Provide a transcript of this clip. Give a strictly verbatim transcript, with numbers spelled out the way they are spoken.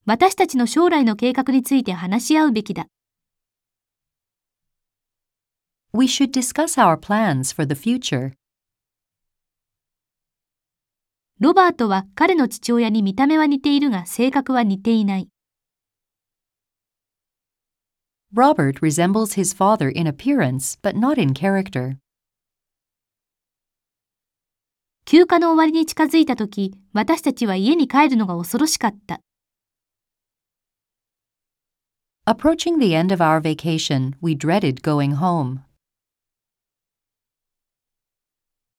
私たちの将来の計画について話し合うべきだ。 We should discuss our plans for the future. ロバートは彼の父親に見た目は似ているが性格は似ていない。 Robert resembles his father in appearance, but not in character. 休暇の終わりに近づいたとき、私たちは家に帰るのが恐ろしかった。 Approaching the end of our vacation, we dreaded going home.